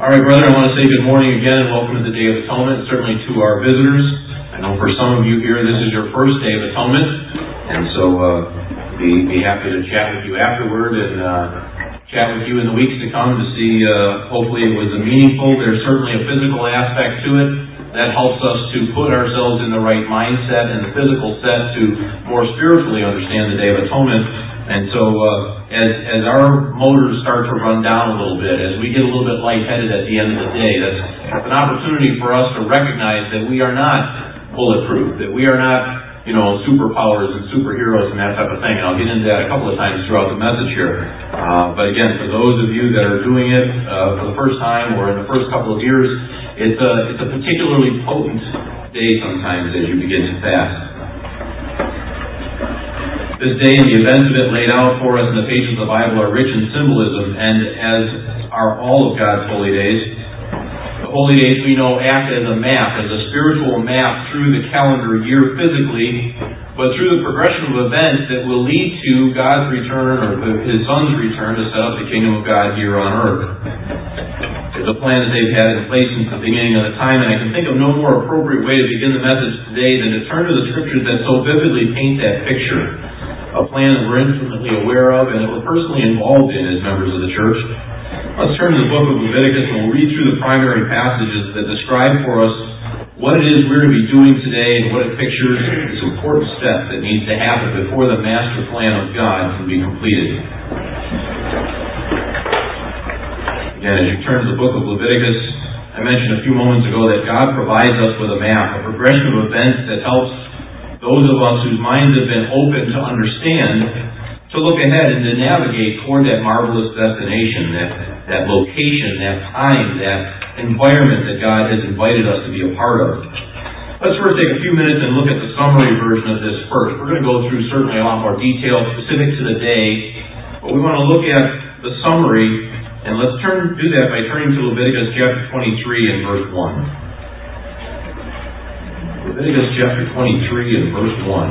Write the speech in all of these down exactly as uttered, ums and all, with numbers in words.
All right, brother, I want to say good morning again and welcome to the Day of Atonement, certainly to our visitors. I know for some of you here, this is your first Day of Atonement, and so uh, be, be happy to chat with you afterward and uh, chat with you in the weeks to come to see, uh, hopefully it was a meaningful, there's certainly a physical aspect to it that helps us to put ourselves in the right mindset and the physical set to more spiritually understand the Day of Atonement. And so uh, as as our motors start to run down a little bit, as we get a little bit lightheaded at the end of the day, that's, that's an opportunity for us to recognize that we are not bulletproof, that we are not, you know, superpowers and superheroes and that type of thing. And I'll get into that a couple of times throughout the message here. Uh, but again, for those of you that are doing it uh, for the first time or in the first couple of years, it's a, it's a particularly potent day sometimes as you begin to fast. This day and the events of it laid out for us in the pages of the Bible are rich in symbolism, and as are all of God's holy days. The holy days, we know, act as a map, as a spiritual map through the calendar year physically, but through the progression of events that will lead to God's return, or His Son's return, to set up the kingdom of God here on earth. It's a plan that they've had in place since the beginning of the time, and I can think of no more appropriate way to begin the message today than to turn to the Scriptures that so vividly paint that picture. A plan that we're intimately aware of and that we're personally involved in as members of the church. Let's turn to the book of Leviticus and we'll read through the primary passages that describe for us what it is we're to be doing today and what it pictures this important step that needs to happen before the master plan of God can be completed. Again, as you turn to the book of Leviticus, I mentioned a few moments ago that God provides us with a map, a progression of events that helps those of us whose minds have been open to understand, to look ahead and to navigate toward that marvelous destination, that, that location, that time, that environment that God has invited us to be a part of. Let's first take a few minutes and look at the summary version of this first. We're going to go through certainly a lot more detail specific to the day, but we want to look at the summary, and let's turn do that by turning to Leviticus chapter twenty-three and verse one. Leviticus chapter twenty-three and verse one.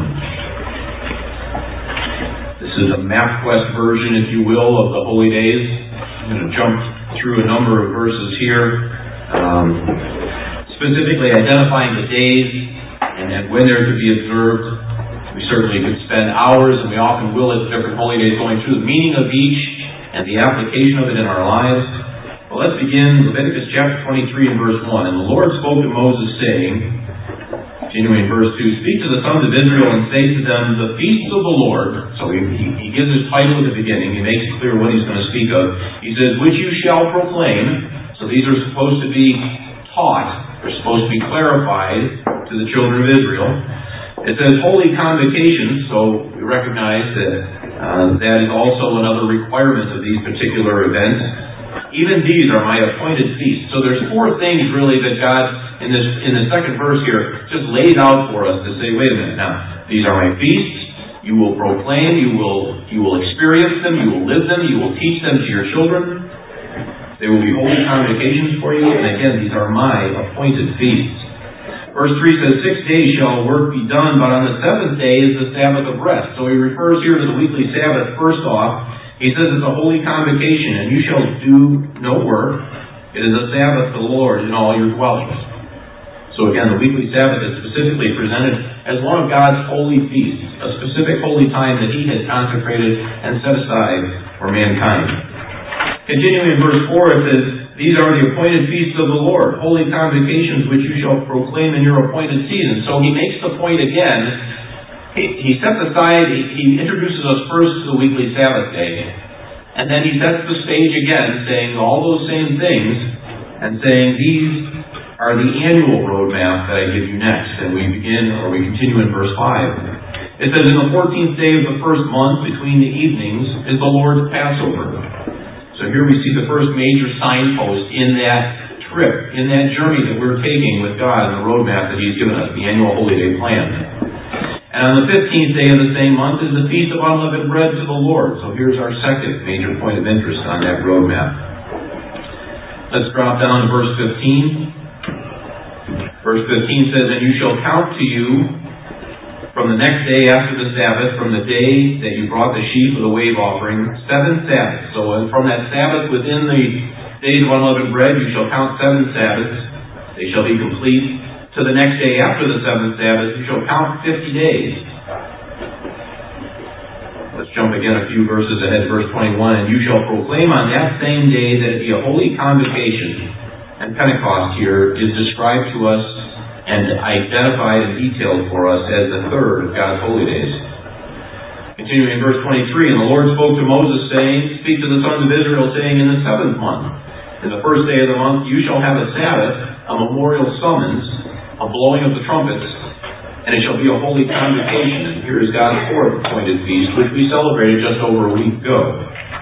This is a MapQuest version, if you will, of the Holy Days. I'm going to jump through a number of verses here, um, specifically identifying the days and, and when they're to be observed. We certainly could spend hours, and we often will at different Holy Days, going through the meaning of each and the application of it in our lives. Well, let's begin Leviticus chapter twenty-three and verse one. And the Lord spoke to Moses, saying, continuing verse two, speak to the sons of Israel and say to them, the feasts of the Lord. So he, he, he gives his title at the beginning. He makes it clear what he's going to speak of. He says, which you shall proclaim. So these are supposed to be taught. They're supposed to be clarified to the children of Israel. It says holy convocations. So we recognize that uh, that is also another requirement of these particular events. Even these are my appointed feasts. So there's four things really that God, in this in the second verse here, just laid out for us to say, wait a minute, now, these are my feasts. You will proclaim, you will you will experience them, you will live them, you will teach them to your children. They will be holy convocations for you, and again, these are my appointed feasts. Verse three says, six days shall work be done, but on the seventh day is the Sabbath of rest. So he refers here to the weekly Sabbath first off. He says it's a holy convocation, and you shall do no work. It is a Sabbath to the Lord in all your dwellings. So again, the weekly Sabbath is specifically presented as one of God's holy feasts, a specific holy time that He has consecrated and set aside for mankind. Continuing in verse four, it says, these are the appointed feasts of the Lord, holy convocations which you shall proclaim in your appointed season. So he makes the point again. He sets aside, he introduces us first to the weekly Sabbath day, and then he sets the stage again, saying all those same things, and saying these are the annual roadmap that I give you next. And we begin, or we continue in verse five. It says, in the fourteenth day of the first month, between the evenings, is the Lord's Passover. So here we see the first major signpost in that trip, in that journey that we're taking with God and the roadmap that He's given us, the annual Holy Day plan. And on the fifteenth day of the same month is the Feast of Unleavened Bread to the Lord. So here's our second major point of interest on that roadmap. Let's drop down to verse fifteen. Verse fifteen says, and you shall count to you from the next day after the Sabbath, from the day that you brought the sheaf of the wave offering, seven Sabbaths. So from that Sabbath within the days of unleavened bread, you shall count seven Sabbaths. They shall be complete. To the next day after the seventh Sabbath, you shall count fifty days. Let's jump again a few verses ahead, verse twenty-one. And you shall proclaim on that same day that it be a holy convocation. And Pentecost here is described to us and identified and detailed for us as the third of God's holy days. Continuing in verse twenty-three, and the Lord spoke to Moses, saying, Speak to the sons of Israel, saying, In the seventh month, in the first day of the month, you shall have a Sabbath, a memorial summons, a blowing of the trumpets, and it shall be a holy convocation. And here is God's fourth appointed feast, which we celebrated just over a week ago.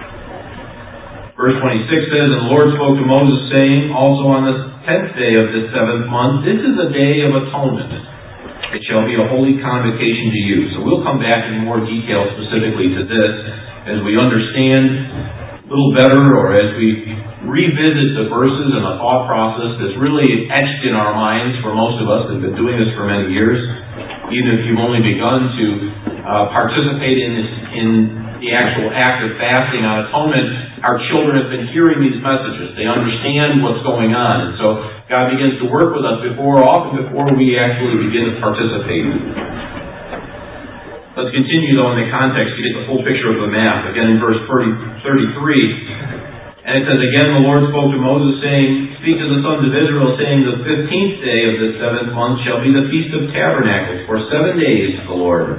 Verse twenty-six says, And the Lord spoke to Moses, saying, Also on the tenth day of this seventh month, this is a day of atonement. It shall be a holy convocation to you. So we'll come back in more detail specifically to this as we understand a little better, or as we revisit the verses and the thought process that's really etched in our minds for most of us that have been doing this for many years. Even if you've only begun to uh, participate in this, in the actual act of fasting on atonement, our children have been hearing these messages. They understand what's going on. And so God begins to work with us before, often before we actually begin to participate. Let's continue, though, in the context to get the full picture of the map. Again, in verse thirty-three, and it says, Again, the Lord spoke to Moses, saying, Speak to the sons of Israel, saying, The fifteenth day of this seventh month shall be the Feast of Tabernacles, for seven days to the Lord.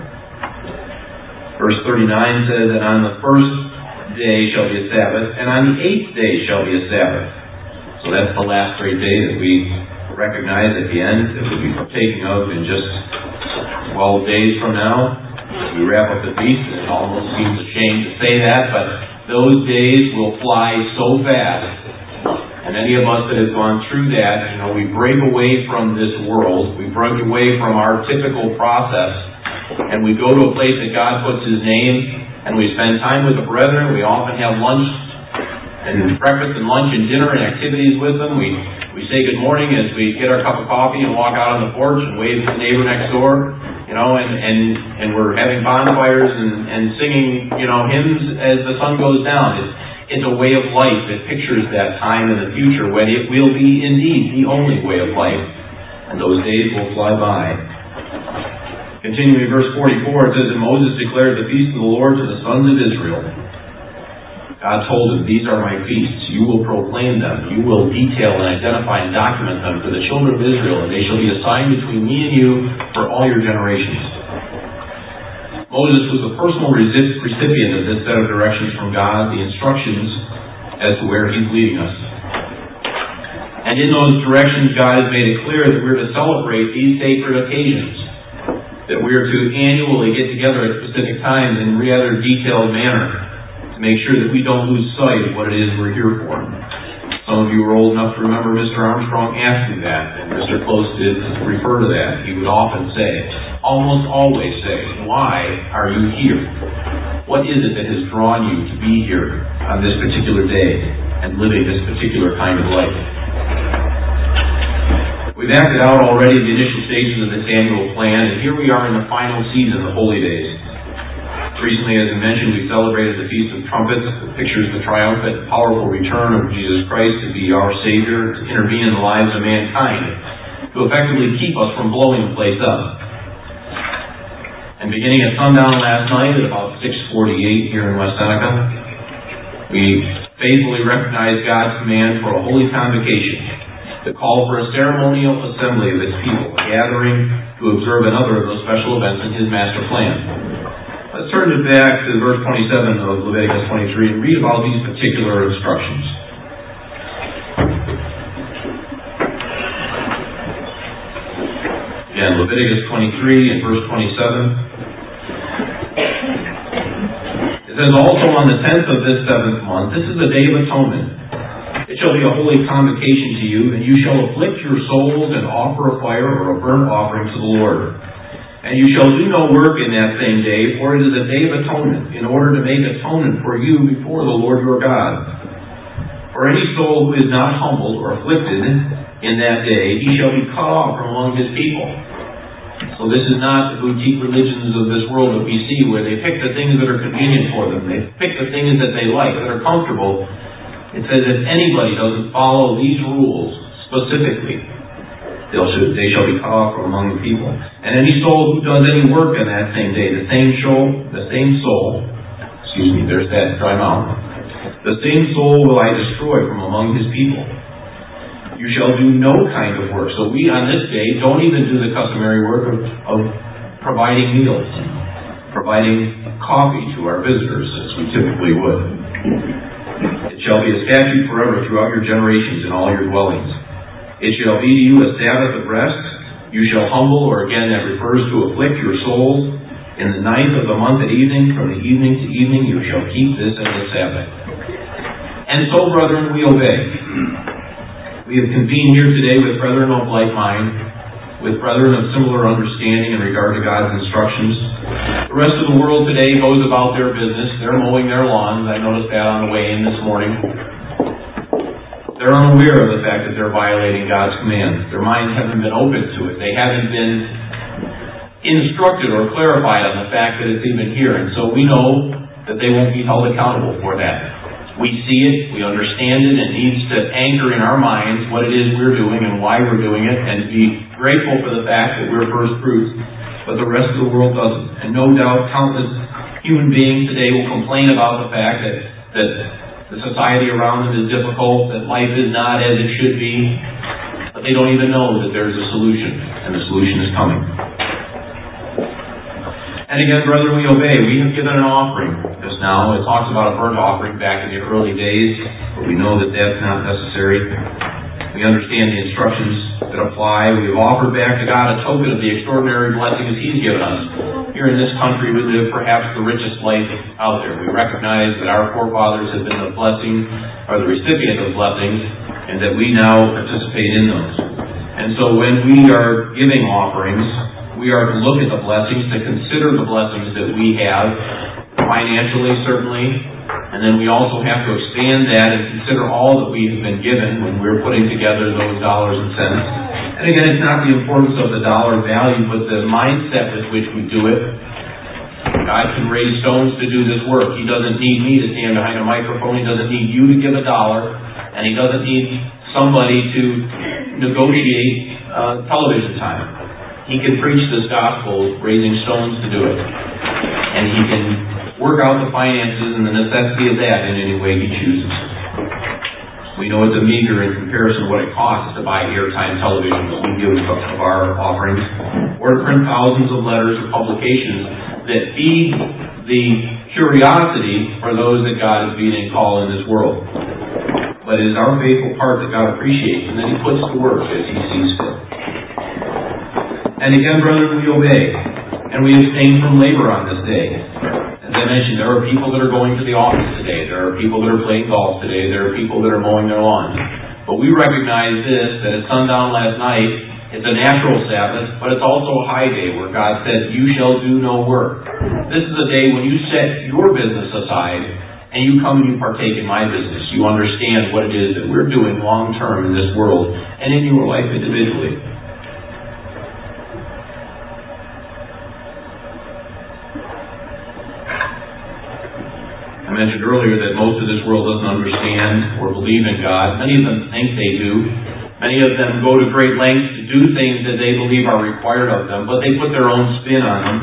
Verse thirty-nine says, And on the first day shall be a Sabbath, and on the eighth day shall be a Sabbath. So that's the last great day that we recognize at the end, that we'll be partaking of in just twelve days from now. We wrap up the feast, and it almost seems a shame to say that, but those days will fly so fast. And any of us that have gone through that, you know, we break away from this world, we break away from our typical process, and we go to a place that God puts His name, and we spend time with the brethren. We often have lunch and breakfast and lunch and dinner and activities with them. We we say good morning as we get our cup of coffee and walk out on the porch and wave to the neighbor next door, you know, and, and, and we're having bonfires and, and singing, you know, hymns as the sun goes down. It's, it's a way of life that pictures that time in the future when it will be indeed the only way of life, and those days will fly by. Continuing in verse forty-four, it says, And Moses declared the feast of the Lord to the sons of Israel. God told him, These are my feasts. You will proclaim them. You will detail and identify and document them for the children of Israel, and they shall be assigned between me and you for all your generations. Moses was the personal recipient of this set of directions from God, the instructions as to where He's leading us. And in those directions, God has made it clear that we're to celebrate these sacred occasions, that we are to annually get together at specific times in a rather detailed manner, to make sure that we don't lose sight of what it is we're here for. Some of you are old enough to remember Mister Armstrong asked me that, and Mister Close did refer to that. He would often say, almost always say, Why are you here? What is it that has drawn you to be here on this particular day and living this particular kind of life? We've acted out already the initial stages of this annual plan, and here we are in the final season, the Holy Days. Recently, as I mentioned, we celebrated the Feast of Trumpets, that pictures the triumphant, powerful return of Jesus Christ to be our Savior, to intervene in the lives of mankind, to effectively keep us from blowing the place up. And beginning at sundown last night at about six forty-eight here in West Seneca, we faithfully recognized God's command for a holy convocation to call for a ceremonial assembly of His people, a gathering to observe another of those special events in His master plan. Let's turn it back to verse twenty-seven of Leviticus twenty-three and read about these particular instructions. Again, Leviticus twenty-three and verse twenty-seven. It says, Also on the tenth of this seventh month, this is the day of atonement. It shall be a holy convocation to you, and you shall afflict your souls and offer a fire or a burnt offering to the Lord. And you shall do no work in that same day, for it is a day of atonement, in order to make atonement for you before the Lord your God. For any soul who is not humbled or afflicted in that day, he shall be cut off from among his people. So this is not the boutique religions of this world that we see, where they pick the things that are convenient for them. They pick the things that they like, that are comfortable. It says if anybody doesn't follow these rules specifically, they'll should, they shall be cut off from among the people. And any soul who does any work on that same day, the same soul, the same soul, excuse me, there's that dry mouth, the same soul will I destroy from among his people. You shall do no kind of work. So we on this day don't even do the customary work of, of providing meals, providing coffee to our visitors as we typically would. It shall be a statute forever throughout your generations in all your dwellings. It shall be to you a Sabbath of rest. You shall humble, or again that refers to afflict your souls. In the ninth of the month at evening, from the evening to evening, you shall keep this as a Sabbath. And so, brethren, we obey. We have convened here today with brethren of like mind, with brethren of similar understanding in regard to God's instructions. The rest of the world today goes about their business. They're mowing their lawns. I noticed that on the way in this morning. They're unaware of the fact that they're violating God's commands. Their minds haven't been open to it. They haven't been instructed or clarified on the fact that it's even here. And so we know that they won't be held accountable for that. We see it, we understand it, it needs to anchor in our minds what it is we're doing and why we're doing it, and be grateful for the fact that we're first fruits, but the rest of the world doesn't. And no doubt countless human beings today will complain about the fact that, that the society around them is difficult, that life is not as it should be, but they don't even know that there's a solution, and the solution is coming. And again, brethren, we obey. We have given an offering just now. It talks about a burnt offering back in the early days, but we know that that's not necessary. We understand the instructions that apply. We have offered back to God a token of the extraordinary blessings He's given us. Here in this country, we live perhaps the richest life out there. We recognize that our forefathers have been the blessing, or the recipient of blessings, and that we now participate in those. And so when we are giving offerings, we are to look at the blessings, to consider the blessings that we have, financially certainly, and then we also have to expand that and consider all that we have been given when we're putting together those dollars and cents. And again, it's not the importance of the dollar value, but the mindset with which we do it. God can raise stones to do this work. He doesn't need me to stand behind a microphone. He doesn't need you to give a dollar, and He doesn't need somebody to negotiate uh, television time. He can preach this gospel, raising stones to do it. And He can work out the finances and the necessity of that in any way He chooses. We know it's a meager in comparison to what it costs to buy airtime television that we give of our offerings, or to print thousands of letters or publications that feed the curiosity for those that God is being called in this world. But it is our faithful part that God appreciates and that He puts to work as He sees fit. And again, brethren, we obey, and we abstain from labor on this day. As I mentioned, there are people that are going to the office today. There are people that are playing golf today. There are people that are mowing their lawns. But we recognize this, that at sundown last night, it's a natural Sabbath, but it's also a high day where God says, you shall do no work. This is a day when you set your business aside and you come and you partake in my business. You understand what it is that we're doing long term in this world and in your life individually. I mentioned earlier that most of this world doesn't understand or believe in God. Many of them think they do. Many of them go to great lengths to do things that they believe are required of them, but they put their own spin on them.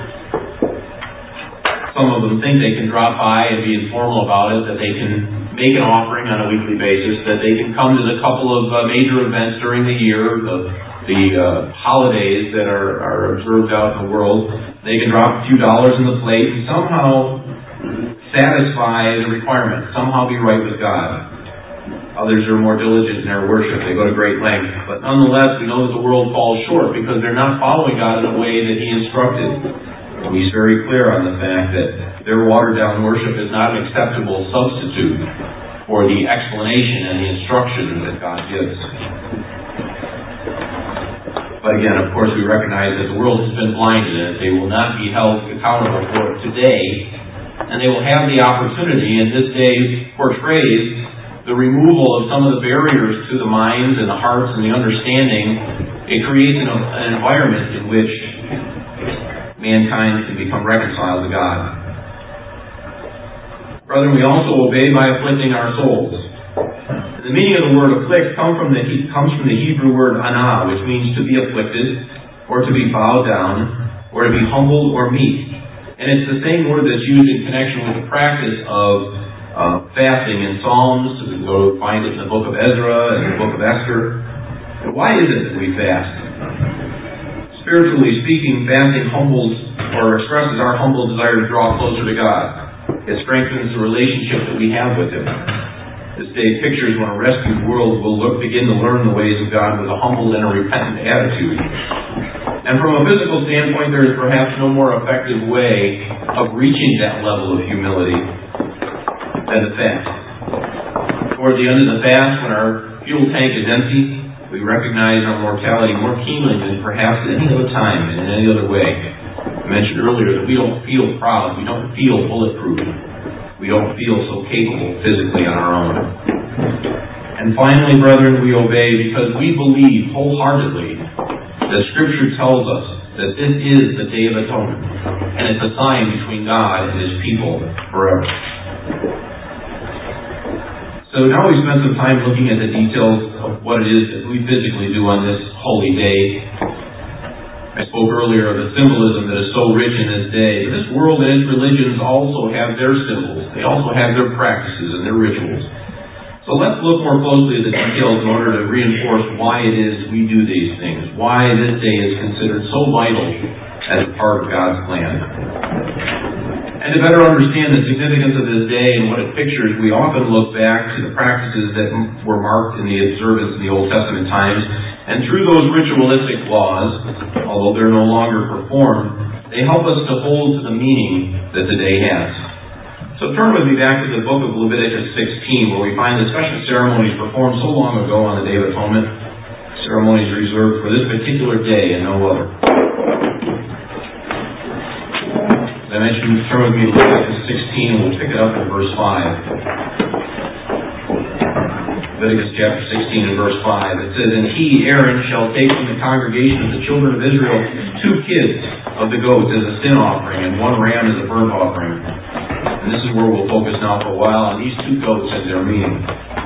Some of them think they can drop by and be informal about it, that they can make an offering on a weekly basis, that they can come to the couple of uh, major events during the year, the, the uh, holidays that are, are observed out in the world. They can drop a few dollars in the plate and somehow satisfy the requirement, somehow be right with God. Others are more diligent in their worship. They go to great lengths. But nonetheless, we know that the world falls short because they're not following God in a way that He instructed. And He's very clear on the fact that their watered-down worship is not an acceptable substitute for the explanation and the instruction that God gives. But again, of course, we recognize that the world has been blinded and that they will not be held accountable for it today. And they will have the opportunity, and this day portrays the removal of some of the barriers to the minds and the hearts and the understanding. It creates an, an environment in which mankind can become reconciled to God. Brethren, we also obey by afflicting our souls. The meaning of the word afflict comes from the, comes from the Hebrew word anah, which means to be afflicted, or to be bowed down, or to be humbled or meek. And it's the same word that's used in connection with the practice of uh, fasting in Psalms. We can go find it in the book of Ezra and the book of Esther. And why is it that we fast? Spiritually speaking, fasting humbles or expresses our humble desire to draw closer to God. It strengthens the relationship that we have with Him. This day pictures when a rescued world will look, begin to learn the ways of God with a humble and a repentant attitude. And from a physical standpoint, there is perhaps no more effective way of reaching that level of humility than the fast. Toward the end of the fast, when our fuel tank is empty, we recognize our mortality more keenly than perhaps at any other time and in any other way. I mentioned earlier that we don't feel proud, we don't feel bulletproof, we don't feel so capable physically on our own. And finally, brethren, we obey because we believe wholeheartedly that Scripture tells us that this is the Day of Atonement, and it's a sign between God and His people forever. So now we spent some time looking at the details of what it is that we physically do on this holy day. I spoke earlier of the symbolism that is so rich in this day. But this world and its religions also have their symbols. They also have their practices and their rituals. So let's look more closely at the details in order to reinforce why it is we do these things, why this day is considered so vital as a part of God's plan. And to better understand the significance of this day and what it pictures, we often look back to the practices that were marked in the observance in the Old Testament times. And through those ritualistic laws, although they're no longer performed, they help us to hold to the meaning that the day has. So turn with me back to the book of Leviticus sixteen, where we find the special ceremonies performed so long ago on the Day of Atonement, ceremonies reserved for this particular day and no other. As I mentioned, turn with me to Leviticus sixteen, and we'll pick it up in verse five. Leviticus chapter sixteen and verse five. It says, "And he, Aaron, shall take from the congregation of the children of Israel two kids of the goats as a sin offering, and one ram as a burnt offering." And this is where we'll focus now for a while on these two goats and their meaning.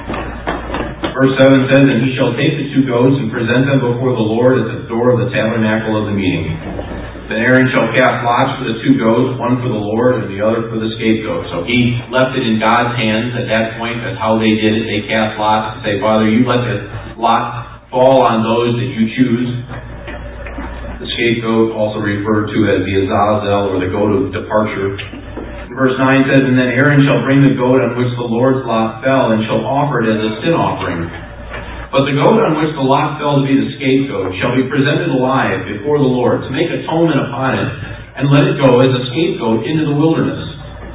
Verse seven says, "And he shall take the two goats and present them before the Lord at the door of the tabernacle of the meeting. Then Aaron shall cast lots for the two goats, one for the Lord and the other for the scapegoat." So he left it in God's hands at that point. That's how they did it. They cast lots to say, "Father, you let the lot fall on those that you choose." The scapegoat, also referred to as the Azazel, or the goat of departure. Verse nine says, "And then Aaron shall bring the goat on which the Lord's lot fell, and shall offer it as a sin offering. But the goat on which the lot fell to be the scapegoat shall be presented alive before the Lord, to make atonement upon it, and let it go as a scapegoat into the wilderness."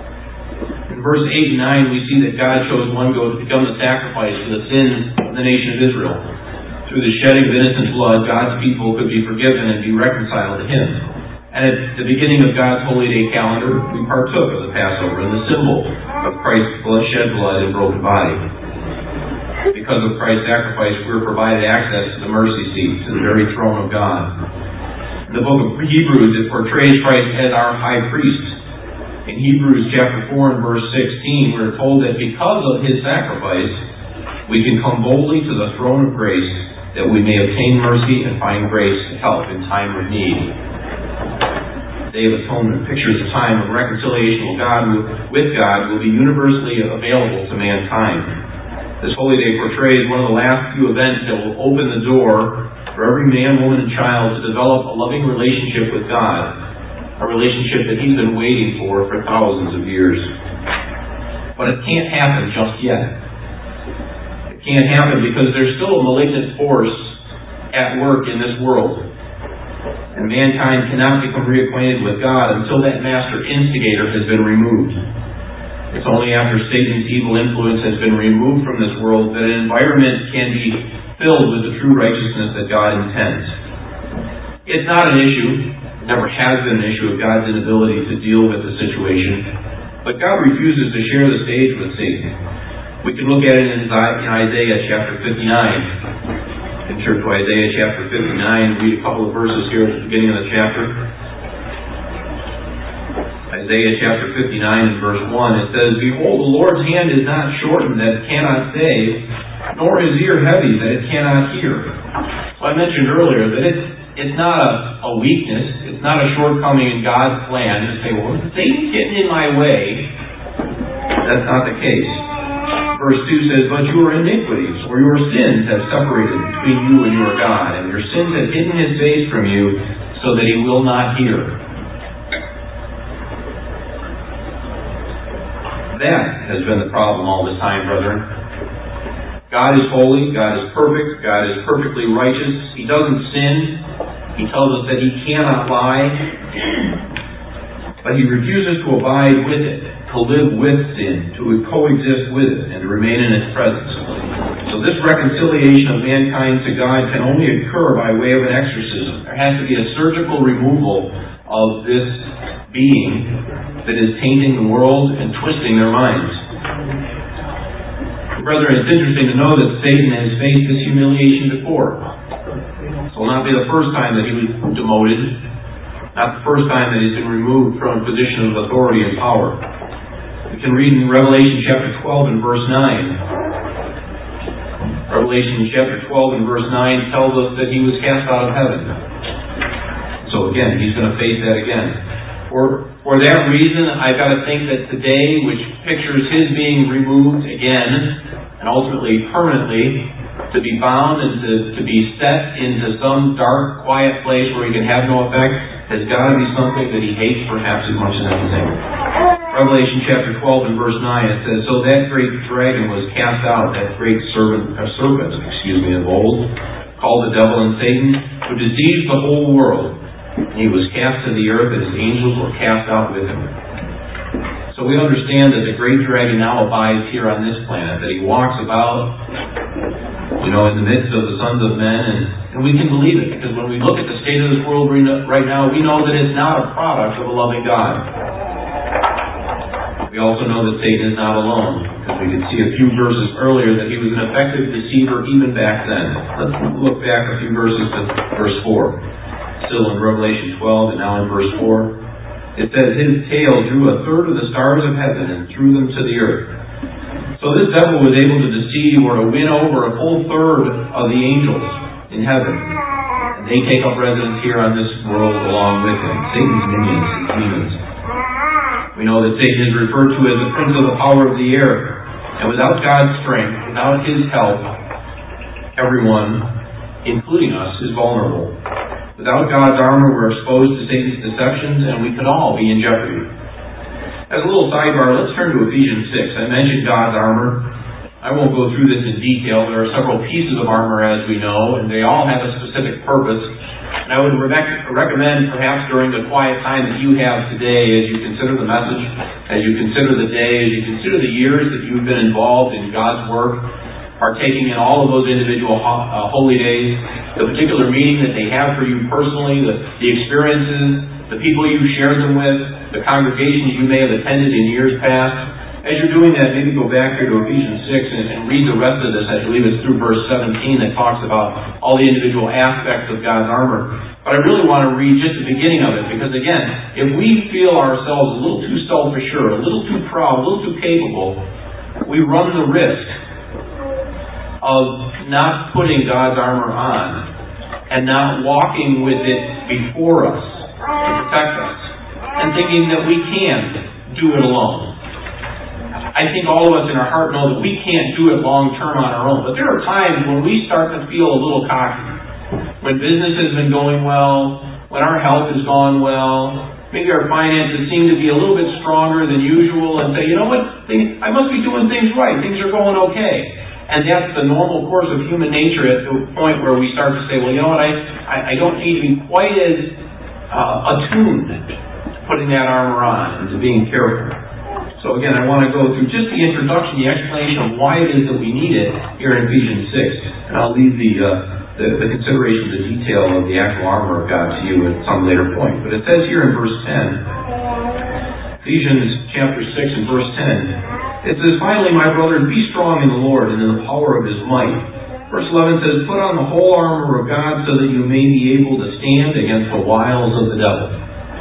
In verse eight and nine, we see that God chose one goat to become the sacrifice for the sins of the nation of Israel. Through the shedding of innocent blood, God's people could be forgiven and be reconciled to Him. And at the beginning of God's holy day calendar, we partook of the Passover and the symbol of Christ's blood, shed blood and broken body. Because of Christ's sacrifice, we were provided access to the mercy seat, to the very throne of God. In the book of Hebrews, it portrays Christ as our high priest. In Hebrews chapter four and verse sixteen, we're told that because of His sacrifice, we can come boldly to the throne of grace, that we may obtain mercy and find grace to help in time of need. The Day of Atonement pictures a time of reconciliation with God, with God will be universally available to mankind. This holy day portrays one of the last few events that will open the door for every man, woman, and child to develop a loving relationship with God, a relationship that He's been waiting for for thousands of years. But it can't happen just yet. It can't happen because there's still a malignant force at work in this world. And mankind cannot become reacquainted with God until that master instigator has been removed. It's only after Satan's evil influence has been removed from this world that an environment can be filled with the true righteousness that God intends. It's not an issue, it never has been an issue of God's inability to deal with the situation, but God refuses to share the stage with Satan. We can look at it in Isaiah chapter fifty-nine. In turn to Isaiah chapter fifty-nine, read a couple of verses here at the beginning of the chapter. Isaiah chapter fifty-nine and verse one, it says, "Behold, the Lord's hand is not shortened that it cannot save, nor his ear heavy that it cannot hear." So I mentioned earlier that it's it's not a, a weakness, it's not a shortcoming in God's plan to say, well, Satan's getting in my way. That's not the case. Verse two says, "But your iniquities or your sins have separated between you and your God, and your sins have hidden his face from you so that he will not hear." That has been the problem all this time, brethren. God is holy, God is perfect, God is perfectly righteous. He doesn't sin. He tells us that he cannot lie. But he refuses to abide with it, to live with sin, to coexist with it, and to remain in its presence. So this reconciliation of mankind to God can only occur by way of an exorcism. There has to be a surgical removal of this being that is tainting the world and twisting their minds. Brethren, it's interesting to know that Satan has faced this humiliation before. This will not be the first time that he was demoted, not the first time that he's been removed from a position of authority and power. We can read in Revelation chapter twelve and verse nine. Revelation chapter twelve and verse nine tells us that he was cast out of heaven. So again, he's going to face that again. For, for that reason, I've got to think that today, which pictures his being removed again, and ultimately permanently, to be bound and to, to be set into some dark, quiet place where he can have no effect, has got to be something that he hates perhaps as much as anything. Revelation chapter twelve and verse nine, it says, "So that great dragon was cast out, that great serpent, uh, serpent, excuse me, of old, called the devil and Satan, who deceived the whole world. He was cast to the earth, and his angels were cast out with him." So we understand that the great dragon now abides here on this planet, that he walks about, you know, in the midst of the sons of men, and, and we can believe it, because when we look at the state of this world right now, we know that it's not a product of a loving God. We also know that Satan is not alone, because we could see a few verses earlier that he was an effective deceiver even back then. Let's look back a few verses to verse four. Still in Revelation twelve and now in verse four. It says, "His tail drew a third of the stars of heaven and threw them to the earth." So this devil was able to deceive or to win over a full third of the angels in heaven. And they take up residence here on this world along with him. Satan's minions, his demons. We know that Satan is referred to as the prince of the power of the air. And without God's strength, without his help, everyone, including us, is vulnerable. Without God's armor, we're exposed to Satan's deceptions, and we could all be in jeopardy. As a little sidebar, let's turn to Ephesians six. I mentioned God's armor. I won't go through this in detail. There are several pieces of armor, as we know, and they all have a specific purpose. And I would re- recommend, perhaps during the quiet time that you have today, as you consider the message, as you consider the day, as you consider the years that you've been involved in God's work, partaking in all of those individual ho- uh, holy days, the particular meaning that they have for you personally, the, the experiences, the people you've shared them with, the congregations you may have attended in years past. As you're doing that, maybe go back here to Ephesians six and, and read the rest of this. I believe it's through verse seventeen that talks about all the individual aspects of God's armor. But I really want to read just the beginning of it, because again, if we feel ourselves a little too self-assured, a little too proud, a little too capable, we run the risk of not putting God's armor on and not walking with it before us to protect us and thinking that we can do it alone. I think all of us in our heart know that we can't do it long term on our own, but there are times when we start to feel a little cocky. When business has been going well, when our health has gone well, maybe our finances seem to be a little bit stronger than usual, and say, you know what, I must be doing things right, things are going okay. And that's the normal course of human nature at the point where we start to say, well, you know what, I, I, I don't need to be quite as uh, attuned to putting that armor on and to being careful. So again, I want to go through just the introduction, the explanation of why it is that we need it here in Ephesians six. And I'll leave the, uh, the, the consideration, the detail of the actual armor of God to you at some later point. But it says here in verse ten, Ephesians chapter six and verse ten, it says, "Finally, my brothers, be strong in the Lord and in the power of His might." Verse eleven says, "Put on the whole armor of God so that you may be able to stand against the wiles of the devil."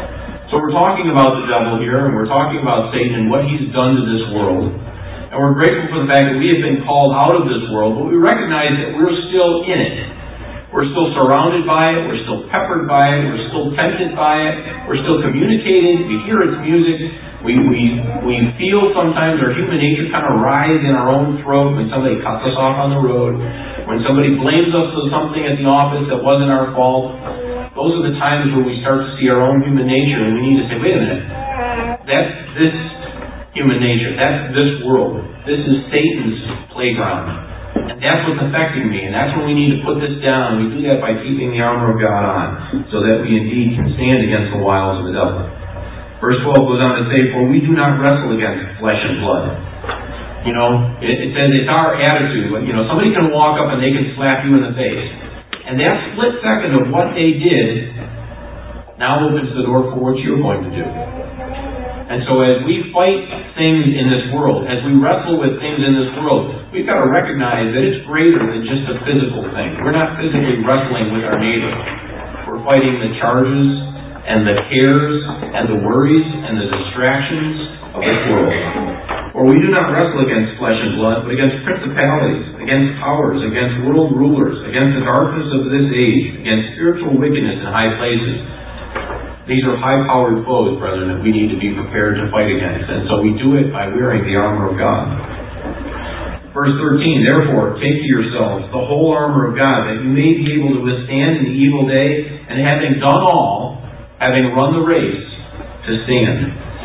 So we're talking about the devil here, and we're talking about Satan and what he's done to this world. And we're grateful for the fact that we have been called out of this world, but we recognize that we're still in it. We're still surrounded by it. We're still peppered by it. We're still tempted by it. We're still communicating. We hear its music. We we we feel sometimes our human nature kind of rise in our own throat when somebody cuts us off on the road, when somebody blames us for something at the office that wasn't our fault. Those are the times where we start to see our own human nature, and we need to say, wait a minute, that's this human nature. That's this world. This is Satan's playground. And that's what's affecting me. And that's when we need to put this down. We do that by keeping the armor of God on, so that we indeed can stand against the wiles of the devil. Verse twelve goes on to say, for we do not wrestle against flesh and blood. You know, it, it says it's our attitude. You know, somebody can walk up and they can slap you in the face. And that split second of what they did now opens the door for what you're going to do. And so as we fight things in this world, as we wrestle with things in this world, we've got to recognize that it's greater than just a physical thing. We're not physically wrestling with our neighbor. We're fighting the charges and the cares and the worries and the distractions of this world. For we do not wrestle against flesh and blood, but against principalities, against powers, against world rulers, against the darkness of this age, against spiritual wickedness in high places. These are high-powered foes, brethren, that we need to be prepared to fight against. And so we do it by wearing the armor of God. Verse thirteen, therefore, take to yourselves the whole armor of God, that you may be able to withstand in the evil day, and having done all, having run the race, to stand.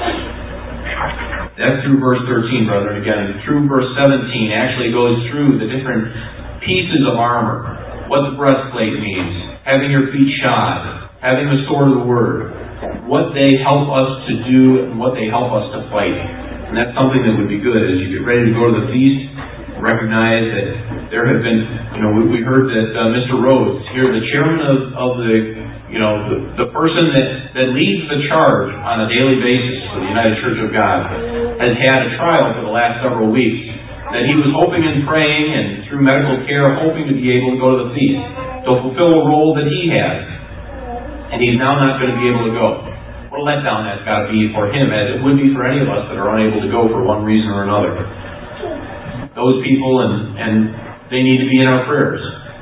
That's through verse thirteen, brethren. Again, through verse seventeen actually goes through the different pieces of armor. What the breastplate means, having your feet shod, having the sword of the Word, what they help us to do and what they help us to fight. And that's something that would be good as you get ready to go to the feast. Recognize that there have been, you know, we, we heard that uh, Mister Rhodes, here, the chairman of, of the, you know, the, the person that, that leads the charge on a daily basis for the United Church of God, has had a trial for the last several weeks. That he was hoping and praying and through medical care hoping to be able to go to the feast, to fulfill a role that he had. And he's now not going to be able to go. What a letdown that's got to be for him, as it would be for any of us that are unable to go for one reason or another. Those people, and, and they need to be in our prayers.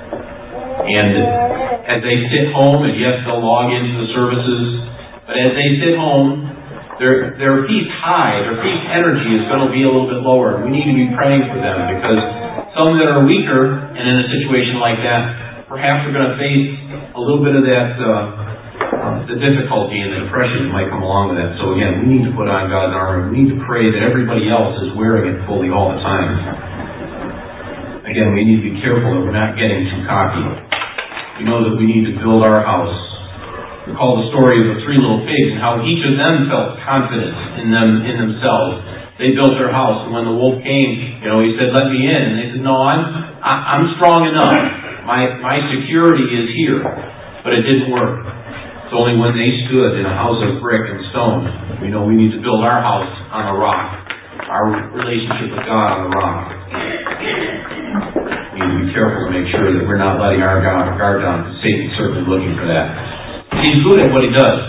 And as they sit home, and yes, they'll log into the services, but as they sit home, their their feast high, their feast energy is going to be a little bit lower. We need to be praying for them, because some that are weaker, and in a situation like that, perhaps are going to face a little bit of that uh, Uh, the difficulty and the depression that might come along with that. So again, we need to put on God's armor. We need to pray that everybody else is wearing it fully all the time. Again, we need to be careful that we're not getting too cocky. We know that we need to build our house. Recall the story of the three little pigs and how each of them felt confident in them in themselves. They built their house, and when the wolf came, you know, he said, "Let me in." And they said, "No, I'm I'm strong enough. My my security is here." But it didn't work. It's only when they stood in a house of brick and stone. We know we need to build our house on a rock. Our relationship with God on a rock. We need to be careful to make sure that we're not letting our guard down, because Satan's certainly looking for that. He's good at what he does.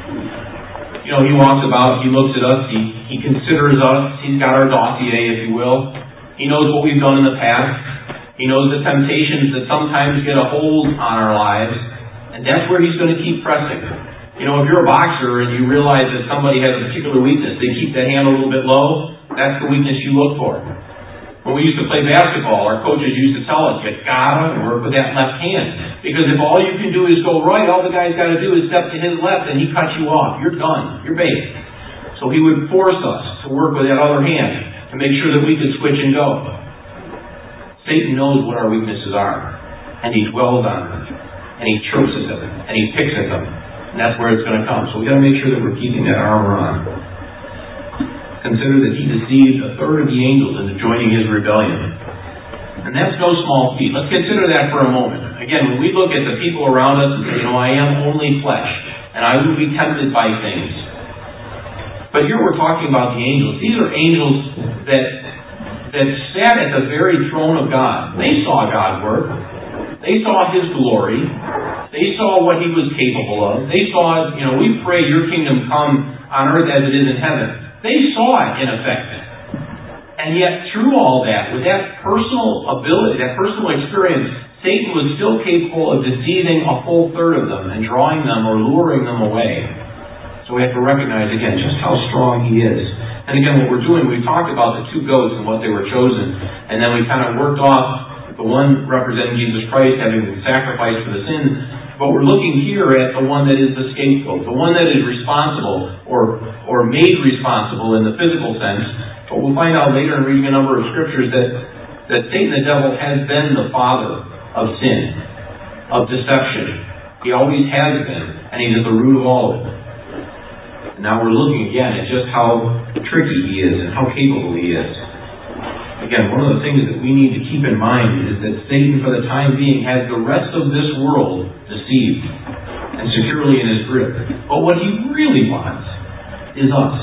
You know, he walks about, he looks at us, he, he considers us, he's got our dossier, if you will. He knows what we've done in the past. He knows the temptations that sometimes get a hold on our lives. And that's where he's going to keep pressing. You know, if you're a boxer and you realize that somebody has a particular weakness, they keep that hand a little bit low, that's the weakness you look for. When we used to play basketball, our coaches used to tell us, you gotta work with that left hand. Because if all you can do is go right, all the guy's got to do is step to his left and he cuts you off. You're done. You're baked. So he would force us to work with that other hand to make sure that we could switch and go. Satan knows what our weaknesses are, and he dwells on them. And he chirps at them, and he picks at them. And that's where it's going to come. So we've got to make sure that we're keeping that armor on. Consider that he deceived a third of the angels into joining his rebellion. And that's no small feat. Let's consider that for a moment. Again, when we look at the people around us and say, you know, I am only flesh, and I will be tempted by things. But here we're talking about the angels. These are angels that, that sat at the very throne of God. They saw God work. They saw his glory. They saw what he was capable of. They saw, you know, we pray your kingdom come on earth as it is in heaven. They saw it in effect. And yet through all that, with that personal ability, that personal experience, Satan was still capable of deceiving a full third of them and drawing them or luring them away. So we have to recognize again just how strong he is. And again, what we're doing, we talked about the two goats and what they were chosen. And then we kind of worked off the one representing Jesus Christ having been sacrificed for the sins. But we're looking here at the one that is the scapegoat, the one that is responsible or or made responsible in the physical sense. But we'll find out later in reading a number of scriptures that, that Satan the devil has been the father of sin, of deception. He always has been, and he's at the root of all of it. And now we're looking again at just how tricky he is and how capable he is. Again, one of the things that we need to keep in mind is that Satan, for the time being, has the rest of this world deceived and securely in his grip. But what he really wants is us,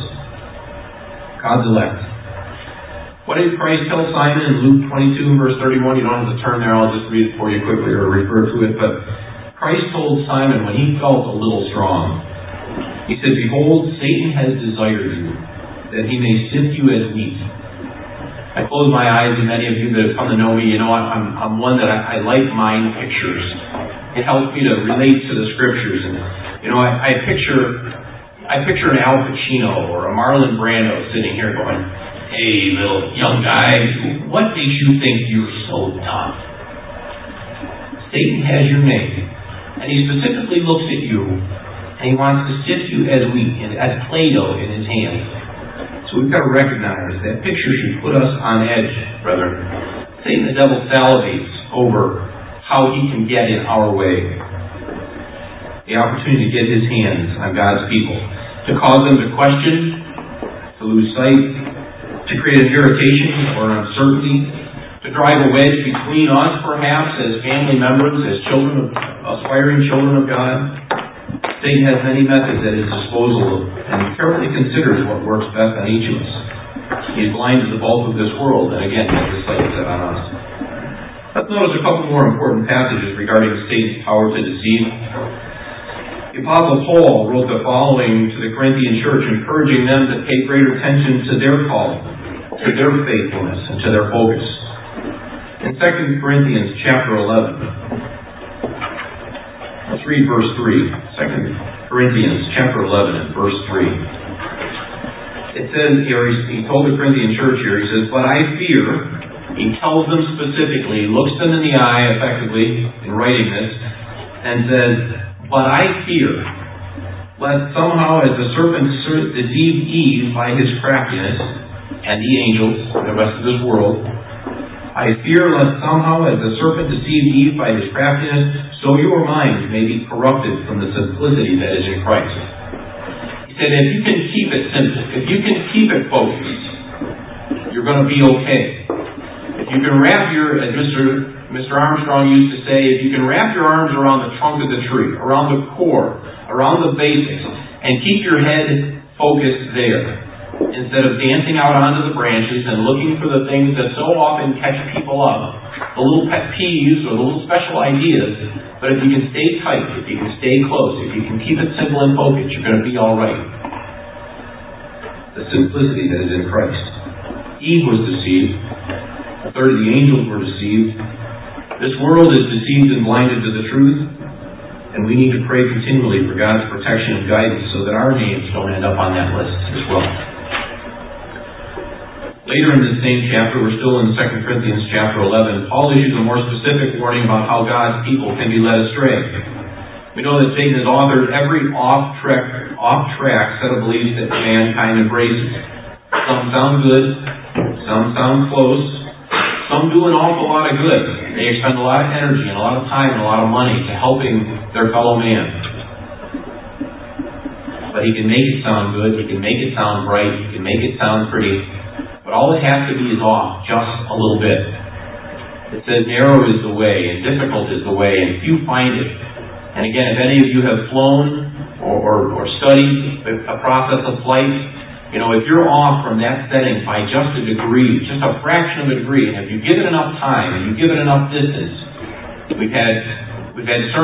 God's elect. What did Christ tell Simon in Luke twenty-two, verse thirty-one? You don't have to turn there. I'll just read it for you quickly or refer to it. But Christ told Simon when he felt a little strong, he said, "Behold, Satan has desired you, that he may sift you as wheat." I close my eyes, and many of you that have come to know me, you know I'm, I'm one that I, I like mind pictures. It helps me to relate to the scriptures. And you know, I, I picture, I picture an Al Pacino or a Marlon Brando sitting here going, "Hey, little young guy, what makes you think you're so tough?" Satan has your name, and he specifically looks at you, and he wants to sift you as wheat, as Play-Doh in his hand. So we've got to recognize that picture should put us on edge, brethren. Satan the devil salivates over how he can get in our way. The opportunity to get his hands on God's people, to cause them to question, to lose sight, to create an irritation or an uncertainty, to drive a wedge between us perhaps as family members, as children of, aspiring children of God. Satan has many methods at his disposal and carefully considers what works best on each of us. He's blind to the bulk of this world, and again, he has the sight set on us. Let's notice a couple more important passages regarding Satan's power to deceive. The Apostle Paul wrote the following to the Corinthian church, encouraging them to pay greater attention to their calling, to their faithfulness, and to their focus. In Second Corinthians chapter eleven, let's read verse three. Second Corinthians chapter eleven and verse three. It says here, he told the Corinthian church here, he says, "But I fear," he tells them specifically, looks them in the eye effectively in writing this, and says, "But I fear, lest somehow as the serpent deceived Eve by his craftiness, and the angels, and the rest of this world, I fear lest somehow as the serpent deceived Eve by his craftiness, so your minds may be corrupted from the simplicity that is in Christ." He said, if you can keep it simple, if you can keep it focused, you're going to be okay. If you can wrap your, as Mister Mister Armstrong used to say, if you can wrap your arms around the trunk of the tree, around the core, around the basics, and keep your head focused there, instead of dancing out onto the branches and looking for the things that so often catch people up, the little pet peeves or the little special ideas, but if you can stay tight, if you can stay close, if you can keep it simple and focused, you're going to be all right. The simplicity that is in Christ. Eve was deceived. A third of the angels were deceived. This world is deceived and blinded to the truth, and we need to pray continually for God's protection and guidance so that our names don't end up on that list as well. Later in this same chapter, we're still in Second Corinthians chapter eleven, Paul issues a more specific warning about how God's people can be led astray. We know that Satan has authored every off-track, off-track set of beliefs that mankind embraces. Some sound good, some sound close, some do an awful lot of good. They expend a lot of energy and a lot of time and a lot of money to helping their fellow man. But he can make it sound good, he can make it sound bright, he can make it sound pretty. But all it has to be is off, just a little bit. It says narrow is the way, and difficult is the way, and few find it. And again, if any of you have flown or, or, or studied a process of flight, you know, if you're off from that setting by just a degree, just a fraction of a degree, and if you give it enough time, and you give it enough distance, we've had we've had sermons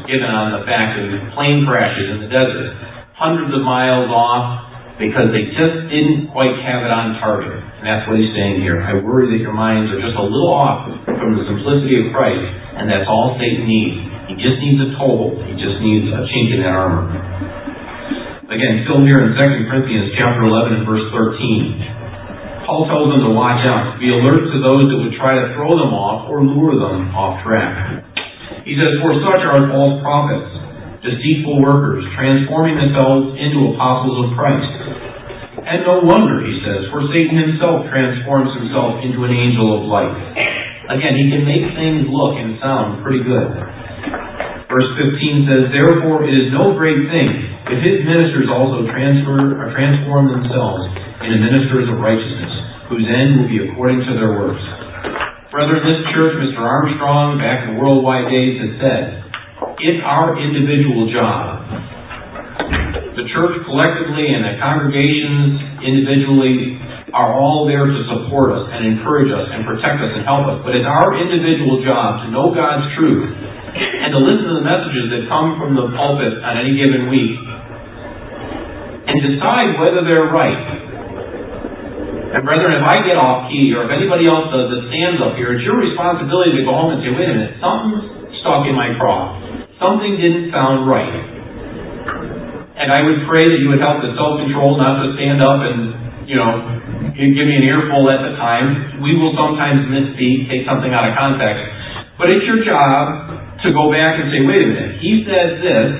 given on the fact of plane crashes in the desert, hundreds of miles off, because they just didn't quite have it on target. And that's what he's saying here. I worry that your minds are just a little off from the simplicity of Christ, and that's all Satan needs. He just needs a toehold. He just needs a chink in that armor. Again, still here in Second Corinthians chapter eleven and verse thirteen, Paul tells them to watch out, to be alert to those that would try to throw them off or lure them off track. He says, for such are false prophets, deceitful workers, transforming themselves into apostles of Christ. And no wonder, he says, for Satan himself transforms himself into an angel of light. Again, he can make things look and sound pretty good. Verse fifteen says, therefore it is no great thing if his ministers also transfer or transform themselves into ministers of righteousness, whose end will be according to their works. Brethren, this church, Mister Armstrong, back in the worldwide days, has said, it's our individual job. The church collectively and the congregations individually are all there to support us and encourage us and protect us and help us. But it's our individual job to know God's truth and to listen to the messages that come from the pulpit on any given week and decide whether they're right. And brethren, if I get off key or if anybody else does that stands up here, it's your responsibility to go home and say, wait a minute, something's stuck in my craw. Something didn't sound right. And I would pray that you would help the self-control not to stand up and, you know, give me an earful at the time. We will sometimes misspeak, take something out of context. But it's your job to go back and say, wait a minute, he said this,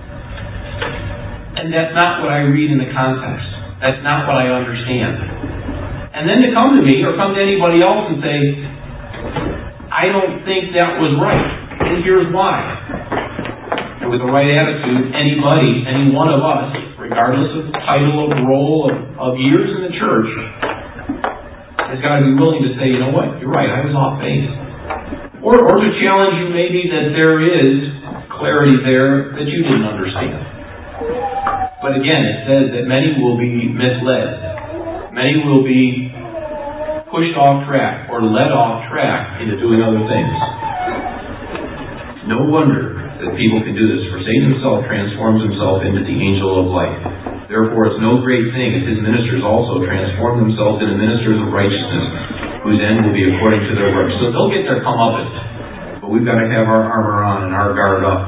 and that's not what I read in the context. That's not what I understand. And then to come to me or come to anybody else and say, I don't think that was right, and here's why. And with the right attitude, anybody, any one of us, regardless of title, of role, of, of years in the church, has got to be willing to say, you know what, you're right, I was off base. Or, or to challenge you maybe that there is clarity there that you didn't understand. But again, it says that many will be misled. Many will be pushed off track or led off track into doing other things. No wonder that people can do this, for Satan himself transforms himself into the angel of light. Therefore, it's no great thing if his ministers also transform themselves into ministers of righteousness, whose end will be according to their works. So they'll get their comeuppance, but we've got to have our armor on and our guard up.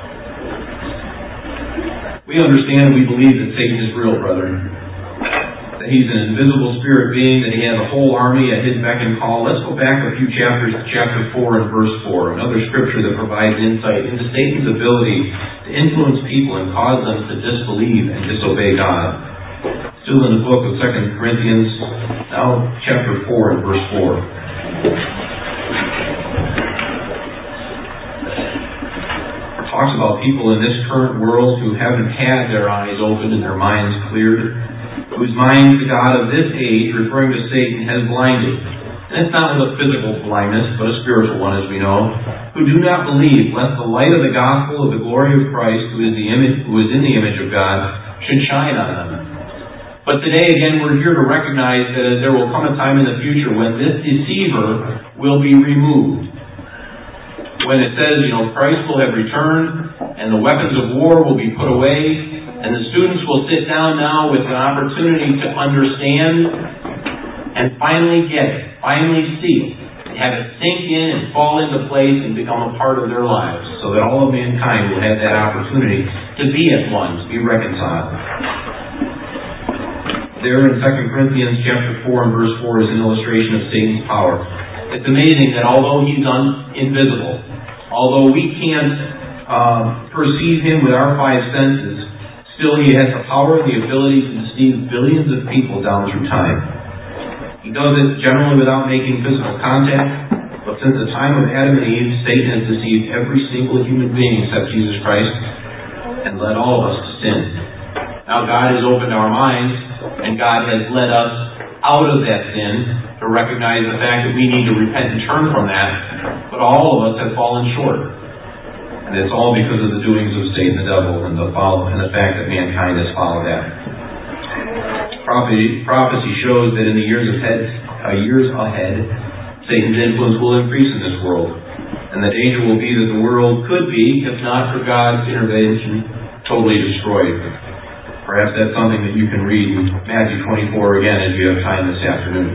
We understand and we believe that Satan is real, brethren. That he's an invisible spirit being, that he has a whole army at his beck and call. Let's go back a few chapters to chapter four and verse four, another scripture that provides insight into Satan's ability to influence people and cause them to disbelieve and disobey God. Still in the book of Second Corinthians, now chapter four and verse four. It talks about people in this current world who haven't had their eyes opened and their minds cleared, whose minds the God of this age, referring to Satan, has blinded. And it's not with a physical blindness, but a spiritual one, as we know, who do not believe, lest the light of the gospel of the glory of Christ, who is the image, who is in the image of God, should shine on them. But today, again, we're here to recognize that there will come a time in the future when this deceiver will be removed. When it says, you know, Christ will have returned, and the weapons of war will be put away, and the students will sit down now with an opportunity to understand and finally get it, finally see it, and have it sink in and fall into place and become a part of their lives, so that all of mankind will have that opportunity to be at one, to be reconciled. There in Second Corinthians chapter four and verse four is an illustration of Satan's power. It's amazing that although he's un- invisible, although we can't uh, perceive him with our five senses, still, he has the power and the ability to deceive billions of people down through time. He does it generally without making physical contact, but since the time of Adam and Eve, Satan has deceived every single human being except Jesus Christ and led all of us to sin. Now God has opened our minds, and God has led us out of that sin to recognize the fact that we need to repent and turn from that, but all of us have fallen short. And it's all because of the doings of Satan the devil and the follow, and the fact that mankind has followed after. Prophecy, prophecy shows that in the years ahead, uh, years ahead, Satan's influence will increase in this world. And the danger will be that the world could be, if not for God's intervention, totally destroyed. Perhaps that's something that you can read in Matthew twenty-four again if you have time this afternoon.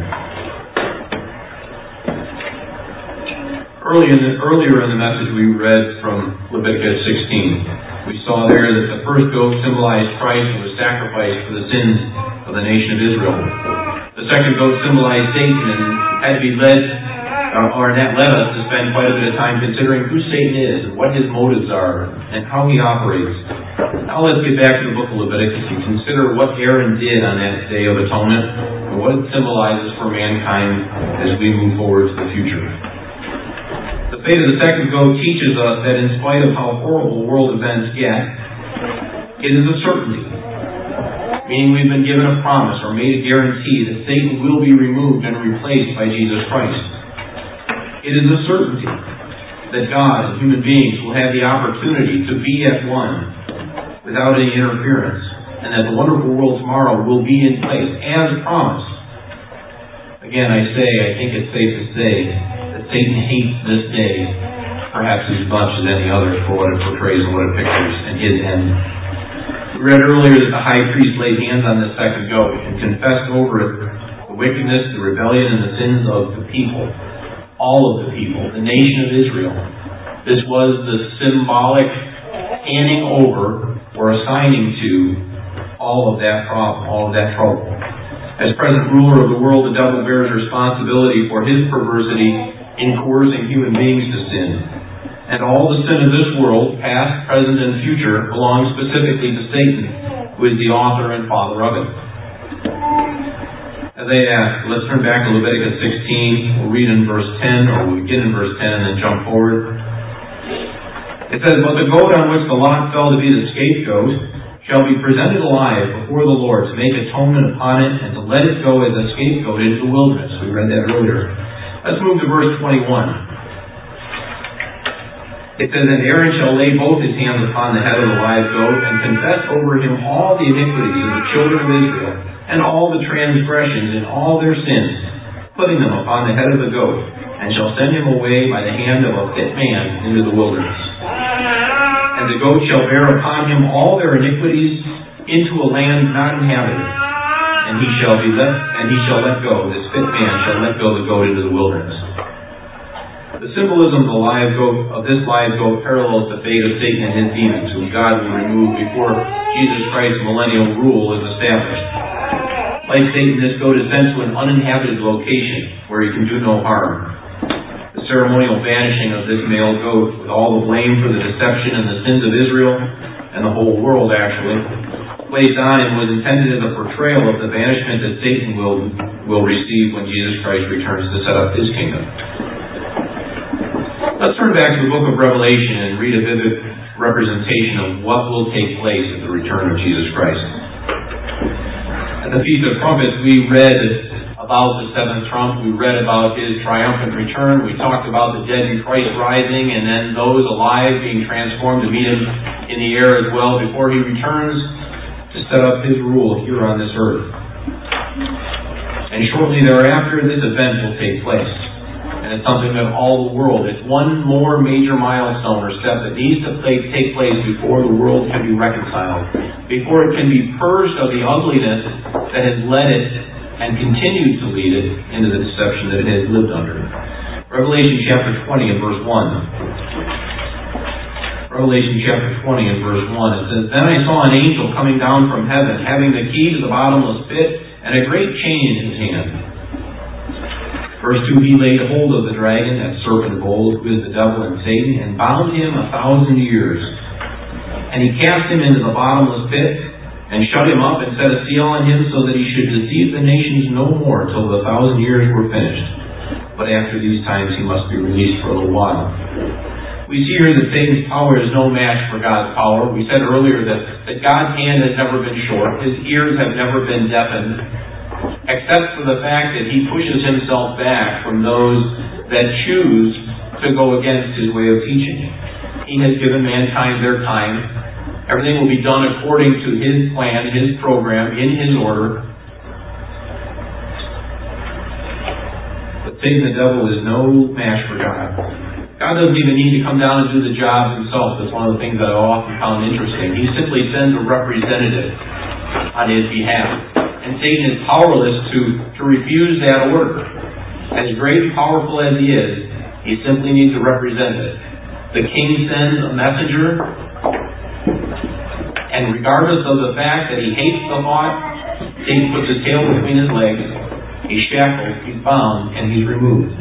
Early in the, earlier in the message we read from Leviticus sixteen. We saw there that the first goat symbolized Christ and was sacrificed for the sins of the nation of Israel. The second goat symbolized Satan and had to be led, or that led us to spend quite a bit of time considering who Satan is and what his motives are and how he operates. Now let's get back to the book of Leviticus and consider what Aaron did on that Day of Atonement and what it symbolizes for mankind as we move forward to the future. The fate of the second goat teaches us that in spite of how horrible world events get, it is a certainty. Meaning we've been given a promise or made a guarantee that Satan will be removed and replaced by Jesus Christ. It is a certainty that God and human beings will have the opportunity to be at one without any interference, and that the wonderful world tomorrow will be in place as promised. Again, I say, I think it's safe to say that Satan hates this day perhaps as much as any other for what it portrays and what it pictures and his end. We read earlier that the high priest laid hands on the second goat and confessed over it the wickedness, the rebellion, and the sins of the people. All of the people, the nation of Israel. This was the symbolic handing over or assigning to all of that problem, all of that trouble. As present ruler of the world, the devil bears responsibility for his perversity in coercing human beings to sin. And all the sin of this world, past, present, and future, belongs specifically to Satan, who is the author and father of it. As I asked, let's turn back to Leviticus sixteen. We'll read in verse ten, or we'll begin in verse ten and then jump forward. It says, "But the goat on which the lot fell to be the scapegoat shall be presented alive before the Lord to make atonement upon it and to let it go as a scapegoat into the wilderness." We read that earlier. Let's move to verse twenty-one. It says, "And Aaron shall lay both his hands upon the head of the live goat and confess over him all the iniquities of the children of Israel and all the transgressions and all their sins, putting them upon the head of the goat, and shall send him away by the hand of a fit man into the wilderness. And the goat shall bear upon him all their iniquities into a land not inhabited, and he shall be let and he shall let go. This fit man shall let go the goat into the wilderness." The symbolism of the live goat of this live goat parallels the fate of Satan and his demons, whom God will remove before Jesus Christ's millennial rule is established. Like Satan, this goat is sent to an uninhabited location where he can do no harm. The ceremonial banishing of this male goat, with all the blame for the deception and the sins of Israel, and the whole world actually, placed on him, was intended as a portrayal of the banishment that Satan will, will receive when Jesus Christ returns to set up his kingdom. Let's turn back to the book of Revelation and read a vivid representation of what will take place at the return of Jesus Christ. At the Feast of Trumpets, we read about the seventh trump. We read about his triumphant return. We talked about the dead in Christ rising, and then those alive being transformed to meet him in the air as well before he returns to set up his rule here on this earth. And shortly thereafter, this event will take place. And it's something that all the world, it's one more major milestone or step that needs to play, take place before the world can be reconciled, before it can be purged of the ugliness that has led it and continues to lead it into the deception that it has lived under. Revelation chapter twenty and verse one. Revelation chapter twenty and verse one. It says, "Then I saw an angel coming down from heaven, having the key to the bottomless pit and a great chain in his hand." Verse two, "He laid hold of the dragon, that serpent of old, who is the devil and Satan, and bound him a thousand years. And he cast him into the bottomless pit, and shut him up, and set a seal on him, so that he should deceive the nations no more till the thousand years were finished. But after these times he must be released for a little while." We see here that Satan's power is no match for God's power. We said earlier that, that God's hand has never been short. His ears have never been deafened, except for the fact that he pushes himself back from those that choose to go against his way of teaching. He has given mankind their time. Everything will be done according to his plan, his program, in his order. But Satan the devil is no match for God. God doesn't even need to come down and do the job himself. That's one of the things that I've often found interesting. He simply sends a representative on his behalf. And Satan is powerless to, to refuse that order. As great and powerful as he is, he simply needs a representative. The king sends a messenger, and regardless of the fact that he hates the thought, Satan puts his tail between his legs, he's shackled, he's bound, and he's removed.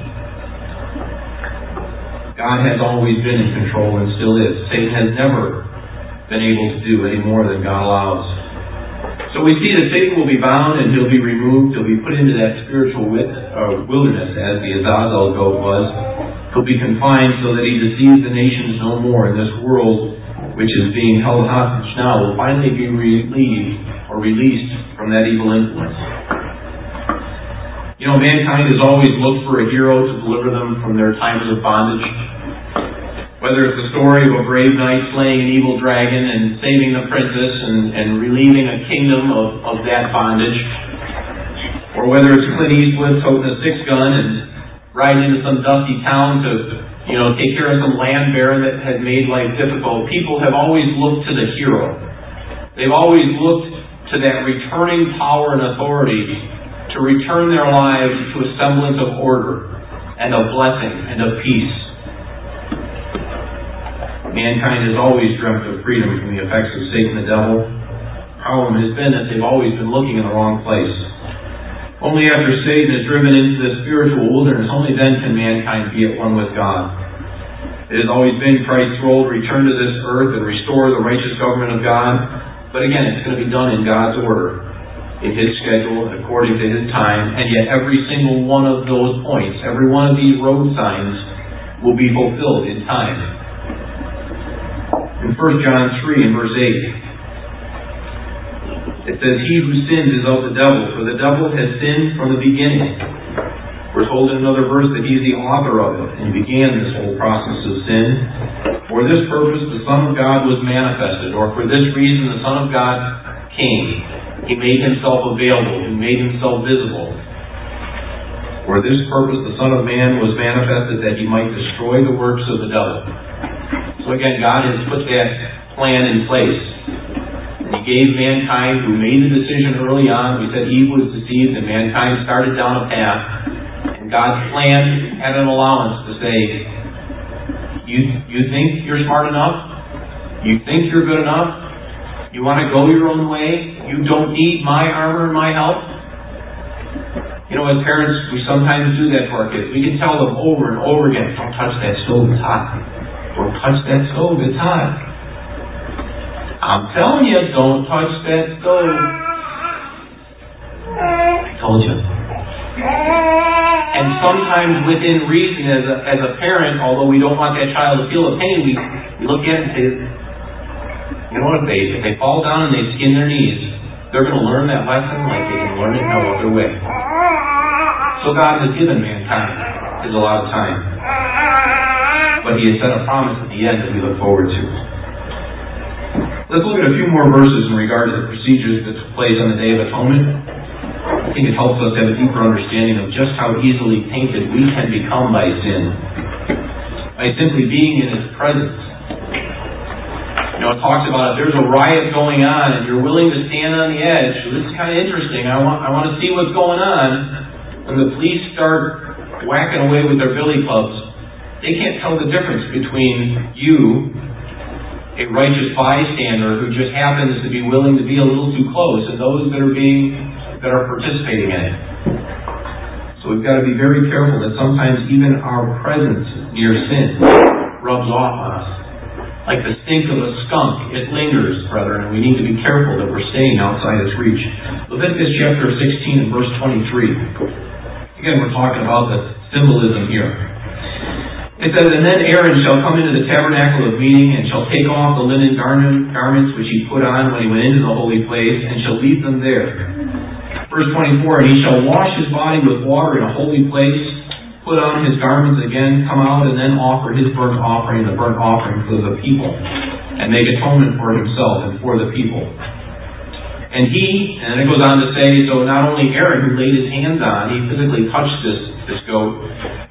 God has always been in control and still is. Satan has never been able to do any more than God allows. So we see that Satan will be bound and he'll be removed. He'll be put into that spiritual wit, uh, wilderness as the Azazel goat was. He'll be confined so that he deceives the nations no more. And this world, which is being held hostage now, will finally be relieved or released from that evil influence. You know, mankind has always looked for a hero to deliver them from their times of bondage. Whether it's the story of a brave knight slaying an evil dragon and saving the princess and, and relieving a kingdom of, of that bondage, or whether it's Clint Eastwood toting a six gun and riding into some dusty town to, you know, take care of some land baron that had made life difficult, people have always looked to the hero. They've always looked to that returning power and authority to return their lives to a semblance of order and of blessing and of peace. Mankind has always dreamt of freedom from the effects of Satan the devil. The problem has been that they've always been looking in the wrong place. Only after Satan is driven into the spiritual wilderness, only then can mankind be at one with God. It has always been Christ's role to return to this earth and restore the righteous government of God. But again, it's going to be done in God's order, in His schedule, and according to His time. And yet every single one of those points, every one of these road signs will be fulfilled in time. In First John three and verse eight, it says, "He who sins is of the devil, for the devil has sinned from the beginning." We're told in another verse that he's the author of it and began this whole process of sin. "For this purpose the Son of God was manifested," or for this reason the Son of God came. He made Himself available. He made Himself visible. "For this purpose the Son of Man was manifested, that He might destroy the works of the devil." So again, God has put that plan in place. And He gave mankind, who made the decision early on, we said Eve was deceived and mankind started down a path. And God's plan had an allowance to say, you, you think you're smart enough? You think you're good enough? You want to go your own way? You don't need my armor and my help? You know, as parents, we sometimes do that to our kids. We can tell them over and over again, don't touch that stove, it's hot. Don't touch that stove, it's hot. I'm telling you, don't touch that stove. I told you. And sometimes within reason, as a, as a parent, although we don't want that child to feel the pain, we, we look at it and say, you know what, if they, if they fall down and they skin their knees, they're going to learn that lesson like they can learn it no other way. So God has given mankind is a lot of time. But He has set a promise at the end that we look forward to. Let's look at a few more verses in regard to the procedures that took place on the Day of Atonement. I think it helps us have a deeper understanding of just how easily tainted we can become by sin. By simply being in His presence. You know, it talks about if there's a riot going on and you're willing to stand on the edge, so this is kind of interesting. I want, I want to see what's going on. When the police start whacking away with their billy clubs, they can't tell the difference between you, a righteous bystander who just happens to be willing to be a little too close, and those that are being that are participating in it. So we've got to be very careful that sometimes even our presence near sin rubs off on us. Like the stink of a skunk, it lingers, brethren, and we need to be careful that we're staying outside its reach. Leviticus chapter sixteen and verse twenty-three. Again, we're talking about the symbolism here. It says, "And then Aaron shall come into the tabernacle of meeting, and shall take off the linen garment, garments which he put on when he went into the holy place, and shall leave them there." Verse twenty-four, "And he shall wash his body with water in a holy place, put on his garments again, come out, and then offer his burnt offering, the burnt offering for the people, and make atonement for himself and for the people. And he," and then it goes on to say, so not only Aaron who laid his hands on, he physically touched this, this goat,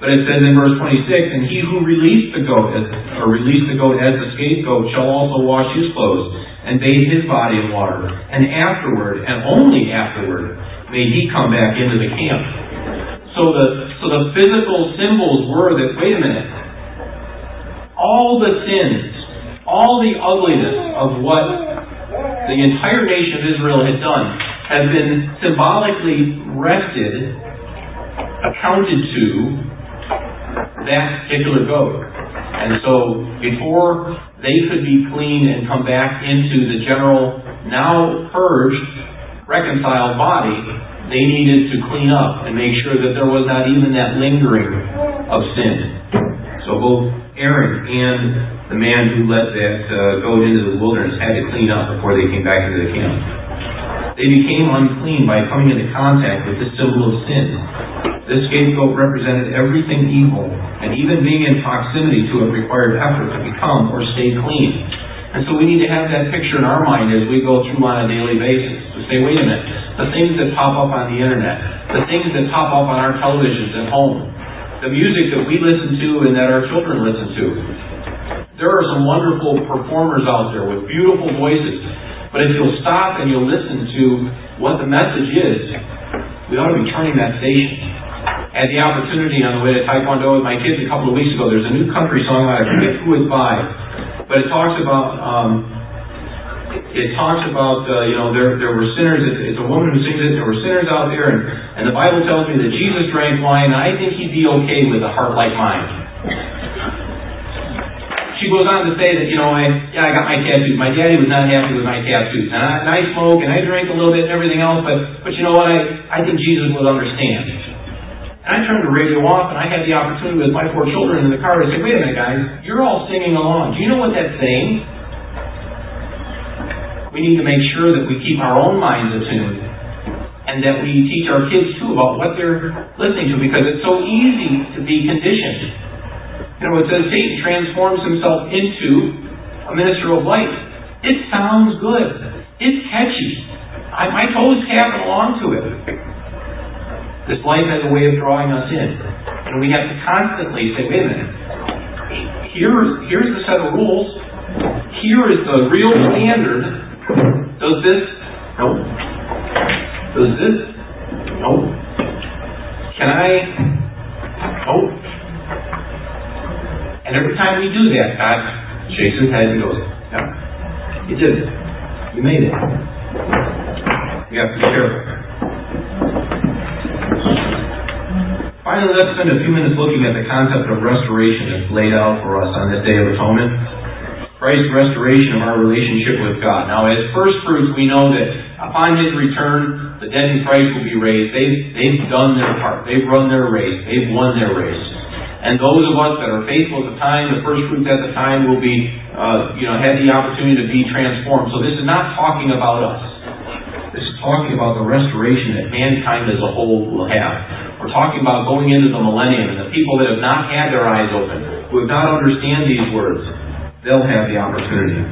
But it says in verse twenty-six, and he who released the goat, as, or released the goat as the scapegoat, shall also wash his clothes, and bathe his body in water. And afterward, and only afterward, may he come back into the camp. So the, so the physical symbols were that, wait a minute, all the sins, all the ugliness of what the entire nation of Israel had done, have been symbolically rested, accounted to, that particular goat. And so before they could be cleaned and come back into the general, now purged, reconciled body, they needed to clean up and make sure that there was not even that lingering of sin. So both Aaron and the man who led that uh, goat into the wilderness had to clean up before they came back into the camp. They became unclean by coming into contact with the symbol of sin. This scapegoat represented everything evil, and even being in proximity to it required effort to become or stay clean. And so we need to have that picture in our mind as we go through on a daily basis. To say, wait a minute, the things that pop up on the internet, the things that pop up on our televisions at home, the music that we listen to and that our children listen to. There are some wonderful performers out there with beautiful voices. But if you'll stop and you'll listen to what the message is, we ought to be turning that station. I had the opportunity on the way to Taekwondo with my kids a couple of weeks ago. There's a new country song, I forget who it's by, but it talks about, um, it talks about, uh, you know, there there were sinners. It's, it's a woman who sings it. There were sinners out there, and, and the Bible tells me that Jesus drank wine, and I think he'd be okay with a heart like mine. She goes on to say that, you know, I yeah, I got my tattoos. My daddy was not happy with my tattoos. And I, and I smoke, and I drink a little bit and everything else, but, but you know what? I, I think Jesus will understand. And I turned the radio off, and I had the opportunity with my four children in the car to say, wait a minute, guys, you're all singing along. Do you know what that's saying? We need to make sure that we keep our own minds attuned, and that we teach our kids, too, about what they're listening to, because it's so easy to be conditioned. You know, it says Satan transforms himself into a minister of light. It sounds good. It's catchy. I, my toes tapping along to it. This life has a way of drawing us in. And we have to constantly say, wait a minute, here, here's the set of rules. Here is the real standard. Does this? No. Does this? No. Can I? No. And every time we do that, God shakes his head and goes, yeah, you did it. You made it. We have to be careful. Finally, let's spend a few minutes looking at the concept of restoration that's laid out for us on this Day of Atonement. Christ's restoration of our relationship with God. Now, as first fruits, we know that upon his return, the dead in Christ will be raised. They've, they've done their part. They've run their race. They've won their race. And those of us that are faithful at the time, the first fruits at the time, will be, uh, you know, have the opportunity to be transformed. So this is not talking about us. This is talking about the restoration that mankind as a whole will have. We're talking about going into the millennium, and the people that have not had their eyes open, who have not understand these words, they'll have the opportunity.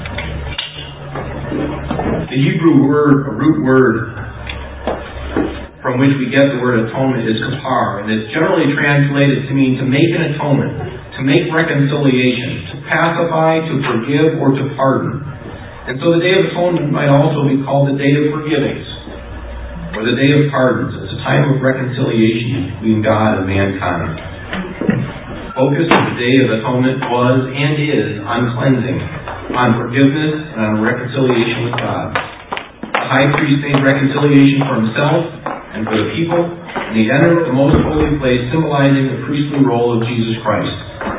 The Hebrew word, a root word, from which we get the word atonement, is kapar, and it's generally translated to mean to make an atonement, to make reconciliation, to pacify, to forgive, or to pardon. And so the Day of Atonement might also be called the Day of Forgivings, or the Day of Pardons. It's a time of reconciliation between God and mankind. Focus of the Day of Atonement was and is on cleansing, on forgiveness, and on reconciliation with God. The high priest made reconciliation for himself and for the people, and he entered the most holy place, symbolizing the priestly role of Jesus Christ.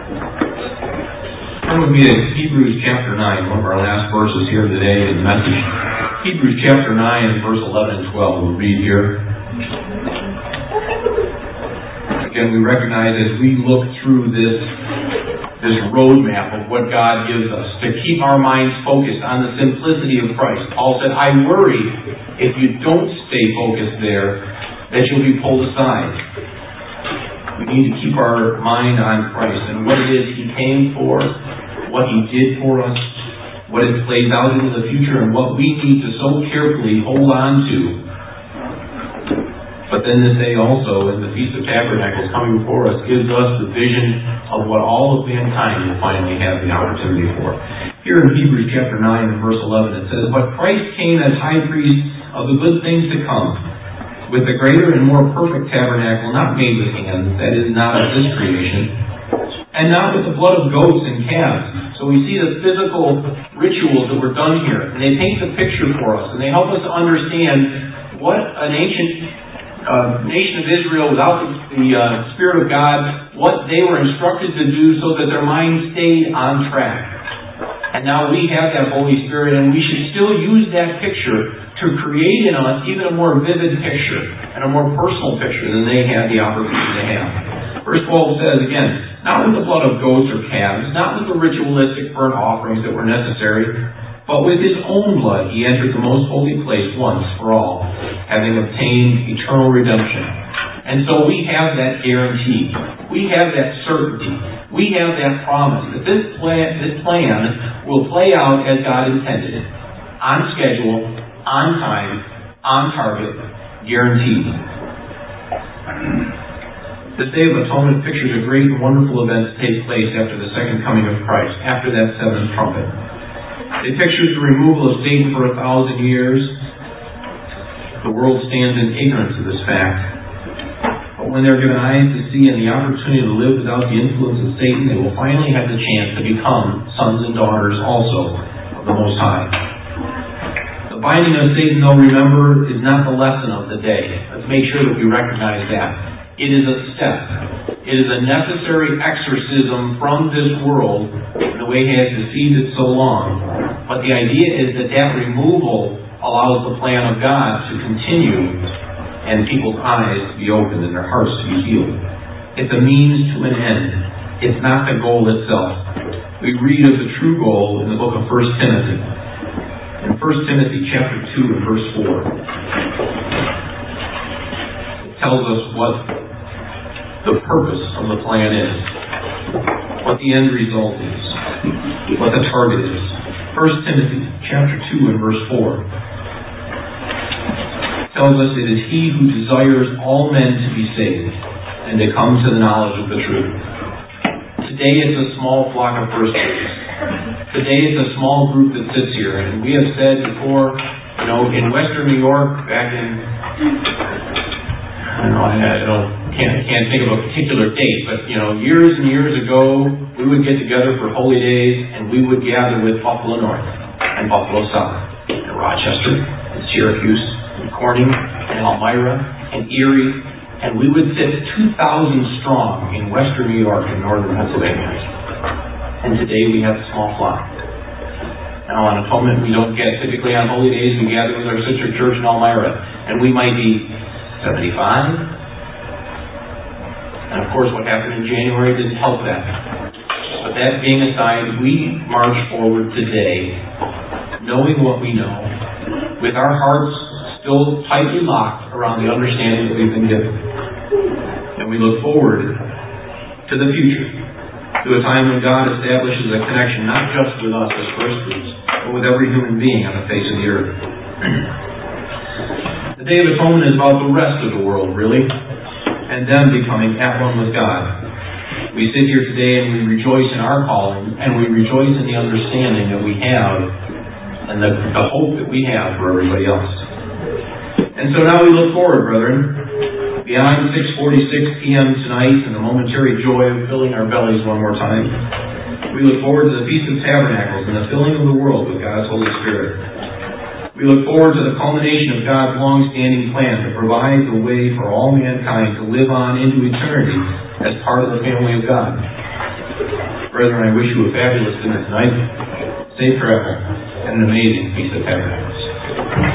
Turn with me to Hebrews chapter nine, one of our last verses here today in the message. Hebrews chapter nine, verse eleven and twelve, we'll read here. Again, we recognize as we look through this, this roadmap of what God gives us, to keep our minds focused on the simplicity of Christ. Paul said, I worry if you don't stay focused there, that you'll be pulled aside. We need to keep our mind on Christ and what it is He came for, what He did for us, what it plays out into the future, and what we need to so carefully hold on to. But then this day also, in the Feast of Tabernacles coming before us, gives us the vision of what all of mankind will finally have the opportunity for. Here in Hebrews chapter nine and verse eleven it says, "But Christ came as high priest of the good things to come, with the greater and more perfect tabernacle, not made with hands, that is, not of this creation, and not with the blood of goats and calves." So we see the physical rituals that were done here, and they paint the picture for us, and they help us to understand what an ancient uh, nation of Israel, without the, the uh, Spirit of God, what they were instructed to do so that their minds stayed on track. And now we have that Holy Spirit, and we should still use that picture to create in us even a more vivid picture and a more personal picture than they had the opportunity to have. Verse twelve says again, "Not with the blood of goats or calves, not with the ritualistic burnt offerings that were necessary, but with His own blood He entered the most holy place once for all, having obtained eternal redemption." And so we have that guarantee. We have that certainty. We have that promise that this plan, this plan will play out as God intended it. On schedule, on time, on target, guaranteed. This Day of Atonement pictures a great and wonderful event to take place after the second coming of Christ, after that seventh trumpet. It pictures the removal of Satan for a thousand years. The world stands in ignorance of this fact. But when they're given eyes to see and the opportunity to live without the influence of Satan, they will finally have the chance to become sons and daughters also of the Most High. The binding of Satan, though, remember, is not the lesson of the day. Let's make sure that we recognize that. It is a step. It is a necessary exorcism from this world in the way He has deceived it so long. But the idea is that that removal allows the plan of God to continue and people's eyes to be opened and their hearts to be healed. It's a means to an end. It's not the goal itself. We read of the true goal in the book of First Timothy. In First Timothy chapter two and verse four. It tells us what the purpose of the plan is, what the end result is, what the target is. First Timothy chapter two and verse four tells us it is He who desires all men to be saved and to come to the knowledge of the truth. Today it's a small flock of first fruits. Today it's a small group that sits here, and we have said before, you know, in Western New York back in, I don't know, I don't Can't, can't think of a particular date, but, you know, years and years ago, we would get together for holy days, and we would gather with Buffalo North, and Buffalo South, and Rochester, and Syracuse, and Corning, and Elmira, and Erie, and we would sit two thousand strong in Western New York and Northern Pennsylvania. And today we have a small flock. Now on Atonement, we don't get, typically on holy days, we gather with our sister church in Elmira, and we might be seventy-five, and of course, what happened in January didn't help that. But that being aside, we march forward today, knowing what we know, with our hearts still tightly locked around the understanding that we've been given. And we look forward to the future, to a time when God establishes a connection not just with us as first fruits, but with every human being on the face of the earth. The Day of Atonement is about the rest of the world, really, and them becoming at one with God. We sit here today and we rejoice in our calling, and we rejoice in the understanding that we have and the, the hope that we have for everybody else. And so now we look forward, brethren, beyond six forty-six p.m. tonight and the momentary joy of filling our bellies one more time. We look forward to the Feast of Tabernacles and the filling of the world with God's Holy Spirit. We look forward to the culmination of God's long-standing plan to provide the way for all mankind to live on into eternity as part of the family of God. Brethren, I wish you a fabulous dinner tonight, safe travel, and an amazing Feast of Tabernacles.